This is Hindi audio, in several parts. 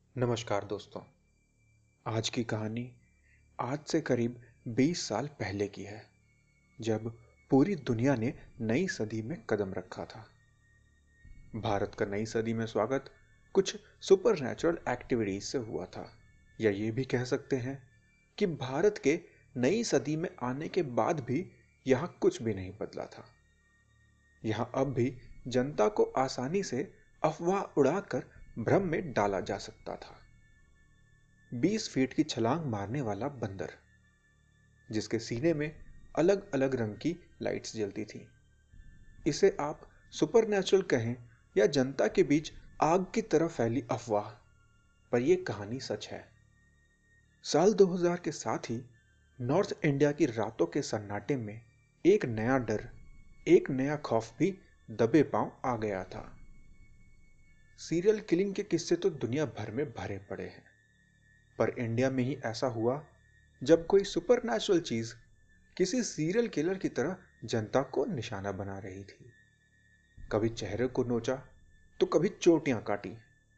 नमस्कार दोस्तों। आज की कहानी आज से करीब 20 साल पहले की है, जब पूरी दुनिया ने नई सदी में कदम रखा था। भारत का नई सदी में स्वागत कुछ सुपरनैचुरल एक्टिविटीज से हुआ था, या ये भी कह सकते हैं कि भारत के नई सदी में आने के बाद भी यहाँ कुछ भी नहीं बदला था। यहाँ अब भी जनता को आसानी से अफवाह उड़ाकर भ्रम में डाला जा सकता था। 20 फीट की छलांग मारने वाला बंदर, जिसके सीने में अलग अलग रंग की लाइट्स जलती थी, इसे आप सुपरनैचुरल कहें या जनता के बीच आग की तरह फैली अफवाह, पर यह कहानी सच है। साल 2000 के साथ ही नॉर्थ इंडिया की रातों के सन्नाटे में एक नया डर, एक नया खौफ भी दबे पांव आ गया था। सीरियल किलिंग के किस्से तो दुनिया भर में भरे पड़े हैं, पर इंडिया में ही ऐसा हुआ जब कोई सुपरनैचुरल चीज किसी सीरियल किलर की तरह जनता को निशाना बना रही थी। कभी चेहरे को नोचा तो कभी चोटियां काटी।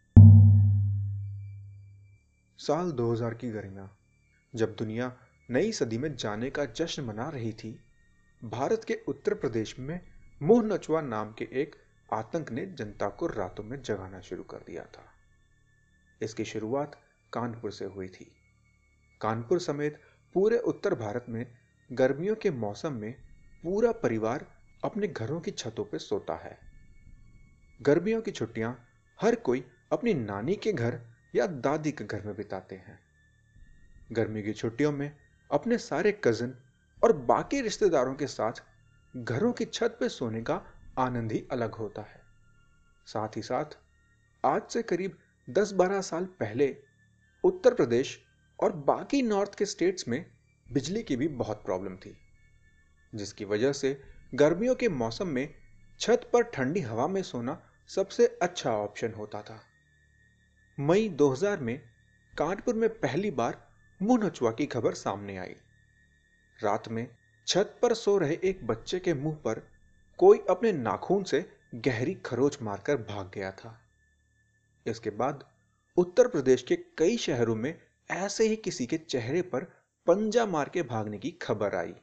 साल 2000 की गर्मियां, जब दुनिया नई सदी में जाने का जश्न मना रही थी, भारत के उत्तर प्रदेश में मुंह नचुआ नाम के एक आतंक ने जनता को रातों में जगाना शुरू कर दिया था। इसकी शुरुआत कानपुर से हुई थी। कानपुर समेत पूरे उत्तर भारत में गर्मियों के मौसम में पूरा परिवार अपने घरों की छतों पर सोता है। गर्मियों की छुट्टियां हर कोई अपनी नानी के घर या दादी के घर में बिताते हैं। गर्मी की छुट्टियों में अपने सारे कजिन और बाकी रिश्तेदारों के साथ घरों की छत पर सोने का आनंद ही अलग होता है। साथ ही साथ आज से करीब 10-12 साल पहले उत्तर प्रदेश और बाकी नॉर्थ के स्टेट्स में बिजली की भी बहुत प्रॉब्लम थी, जिसकी वजह से गर्मियों के मौसम में छत पर ठंडी हवा में सोना सबसे अच्छा ऑप्शन होता था। मई 2000 में कानपुर में पहली बार मुंह नचुआ की खबर सामने आई। रात में छत पर सो रहे एक बच्चे के मुंह पर कोई अपने नाखून से गहरी खरोंच मारकर भाग गया था। इसके बाद उत्तर प्रदेश के कई शहरों में ऐसे ही किसी के चेहरे पर पंजा मार के भागने की खबर आई।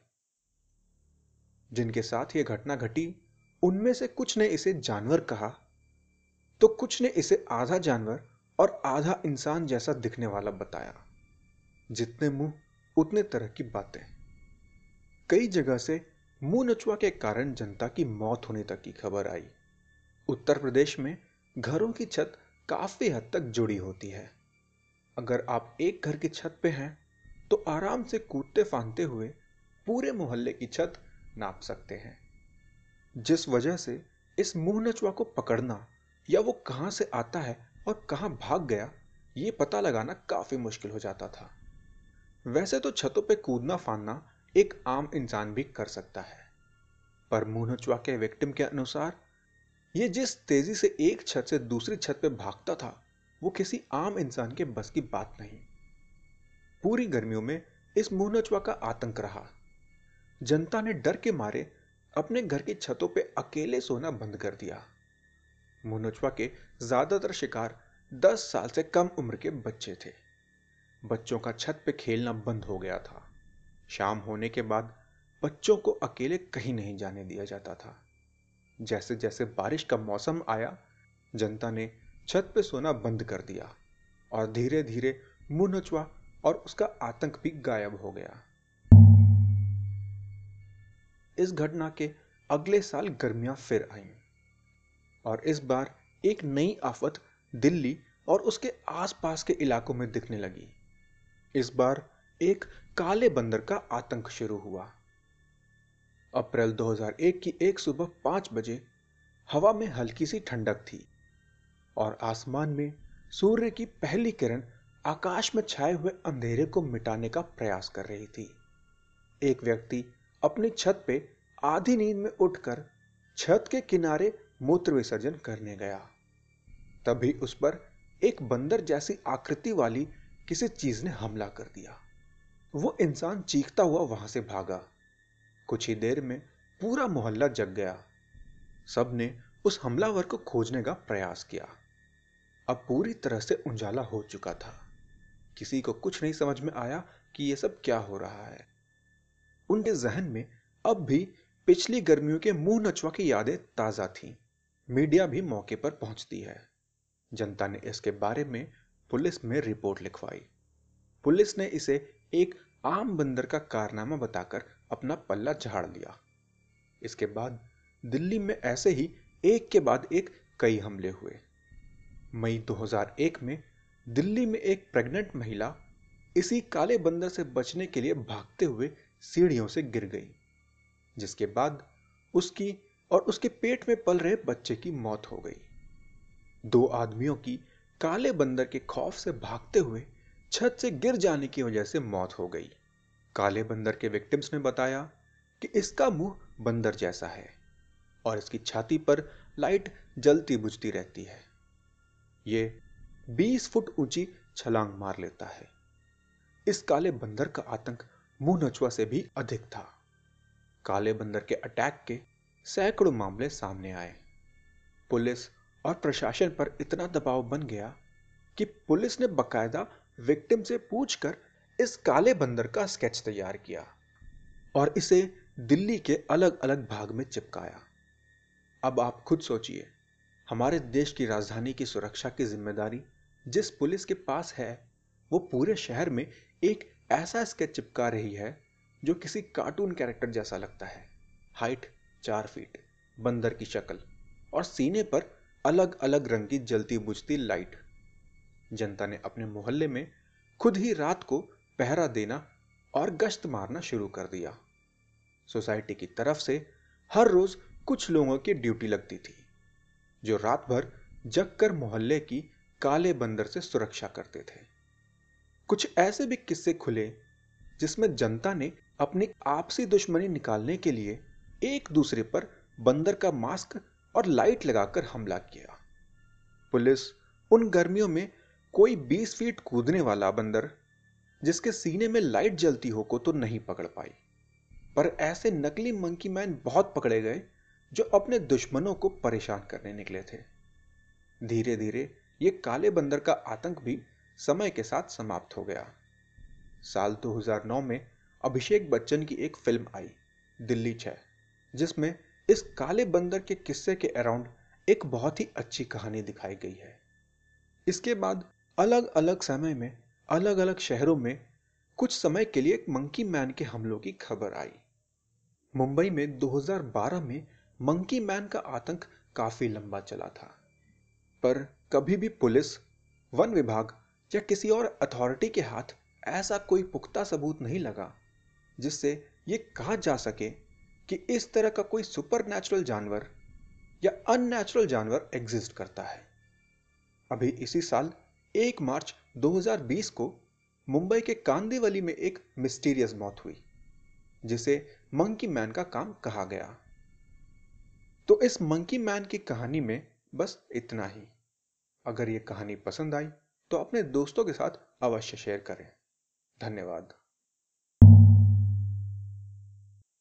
जिनके साथ यह घटना घटी, उनमें से कुछ ने इसे जानवर कहा, तो कुछ ने इसे आधा जानवर और आधा इंसान जैसा दिखने वाला बताया। जितने मुंह उतने तरह की बातें। कई जगह से मुंह नचुआ के कारण जनता की मौत होने तक की खबर आई। उत्तर प्रदेश में घरों की छत काफी हद तक जुड़ी होती है। अगर आप एक घर की छत पे हैं तो आराम से कूदते फांदते हुए पूरे मोहल्ले की छत नाप सकते हैं। जिस वजह से इस मुंह नचुआ को पकड़ना या वो कहां से आता है और कहां भाग गया, ये पता लगाना काफी मुश्किल हो जाता था। वैसे तो छतों पे कूदना फांदना एक आम इंसान भी कर सकता है, पर मुंह नचुआ के विक्टिम के अनुसार ये जिस तेजी से एक छत से दूसरी छत पे भागता था, वो किसी आम इंसान के बस की बात नहीं। पूरी गर्मियों में इस मुंह नचुआ का आतंक रहा। जनता ने डर के मारे अपने घर की छतों पे अकेले सोना बंद कर दिया। मुंह नचुआ के ज्यादातर शिकार 10 साल से कम उम्र के बच्चे थे। बच्चों का छत पे खेलना बंद हो गया था। शाम होने के बाद बच्चों को अकेले कहीं नहीं जाने दिया जाता था। जैसे जैसे बारिश का मौसम आया, जनता ने छत पे सोना बंद कर दिया और धीरे धीरे मुंह नचुआ और उसका आतंक भी गायब हो गया। इस घटना के अगले साल गर्मियां फिर आईं और इस बार एक नई आफत दिल्ली और उसके आसपास के इलाकों में दिखने लगी। इस बार एक काले बंदर का आतंक शुरू हुआ। अप्रैल 2001 की एक सुबह 5 बजे हवा में हल्की सी ठंडक थी और आसमान में सूर्य की पहली किरण आकाश में छाए हुए अंधेरे को मिटाने का प्रयास कर रही थी। एक व्यक्ति अपनी छत पे आधी नींद में उठकर छत के किनारे मूत्र विसर्जन करने गया। तभी उस पर एक बंदर जैसी आकृति वाली किसी चीज ने हमला कर दिया। वो इंसान चीखता हुआ वहां से भागा। कुछ ही देर में पूरा मोहल्ला जग गया। सबने उस हमलावर को खोजने का प्रयास किया। अब पूरी तरह से उजाला हो चुका था। किसी को कुछ नहीं समझ में आया कि यह सब क्या हो रहा है। उनके जहन में अब भी पिछली गर्मियों के मुंह नचवा की यादें ताजा थीं। मीडिया भी मौके पर पहुंचती है। जनता ने इसके बारे में पुलिस में रिपोर्ट लिखवाई। पुलिस ने इसे एक आम बंदर का कारनामा बताकर अपना पल्ला झाड़ लिया। इसके बाद दिल्ली में ऐसे ही एक के बाद एक कई हमले हुए। मई 2001 में दिल्ली में एक प्रेग्नेंट महिला इसी काले बंदर से बचने के लिए भागते हुए सीढ़ियों से गिर गई, जिसके बाद उसकी और उसके पेट में पल रहे बच्चे की मौत हो गई। 2 आदमियों की काले बंदर के खौफ से भागते हुए छत से गिर जाने की वजह से मौत हो गई। काले बंदर के विक्टिम्स ने बताया कि इसका मुंह बंदर जैसा है और इसकी छाती पर लाइट जलती बुझती रहती है। ये 20 फुट ऊंची छलांग मार लेता है। इस काले बंदर का आतंक मुंह नचुआ से भी अधिक था। काले बंदर के अटैक के सैकड़ों मामले सामने आए। पुलिस और प्रशासन पर इतना दबाव बन गया कि पुलिस ने बकायदा विक्टिम से पूछकर इस काले बंदर का स्केच तैयार किया और इसे दिल्ली के अलग अलग भाग में चिपकाया। अब आप खुद सोचिए, हमारे देश की राजधानी की सुरक्षा की जिम्मेदारी जिस पुलिस के पास है, वो पूरे शहर में एक ऐसा स्केच चिपका रही है जो किसी कार्टून कैरेक्टर जैसा लगता है। हाइट 4 फीट, बंदर की शक्ल और सीने पर अलग अलग रंग की जलती बुझती लाइट। जनता ने अपने मोहल्ले में खुद ही रात को पहरा देना और गश्त मारना शुरू कर दिया। सोसाइटी की तरफ से हर रोज कुछ लोगों की ड्यूटी लगती थी, जो रात भर जगकर मोहल्ले की काले बंदर से सुरक्षा करते थे। कुछ ऐसे भी किस्से खुले जिसमें जनता ने अपनी आपसी दुश्मनी निकालने के लिए एक दूसरे पर बंदर का मास्क और लाइट लगाकर हमला किया। पुलिस उन गर्मियों में कोई 20 फीट कूदने वाला बंदर जिसके सीने में लाइट जलती हो को तो नहीं पकड़ पाई, पर ऐसे नकली मंकी मैन बहुत पकड़े गए जो अपने दुश्मनों को परेशान करने निकले थे। धीरे धीरे ये काले बंदर का आतंक भी समय के साथ समाप्त हो गया। साल 2009 में अभिषेक बच्चन की एक फिल्म आई, दिल्ली 6, जिसमें इस काले बंदर के किस्से के अराउंड एक बहुत ही अच्छी कहानी दिखाई गई है। इसके बाद अलग अलग समय में अलग अलग शहरों में कुछ समय के लिए एक मंकी मैन के हमलों की खबर आई। मुंबई में 2012 में मंकी मैन का आतंक काफी लंबा चला था, पर कभी भी पुलिस, वन विभाग या किसी और अथॉरिटी के हाथ ऐसा कोई पुख्ता सबूत नहीं लगा जिससे यह कहा जा सके कि इस तरह का कोई सुपरनैचुरल जानवर या अननैचुरल जानवर एग्जिस्ट करता है। अभी इसी साल 1 मार्च 2020 को मुंबई के कांदिवली में एक मिस्टीरियस मौत हुई, जिसे मंकी मैन का काम कहा गया। तो इस मंकी मैन की कहानी में बस इतना ही। अगर यह कहानी पसंद आई तो अपने दोस्तों के साथ अवश्य शेयर करें। धन्यवाद।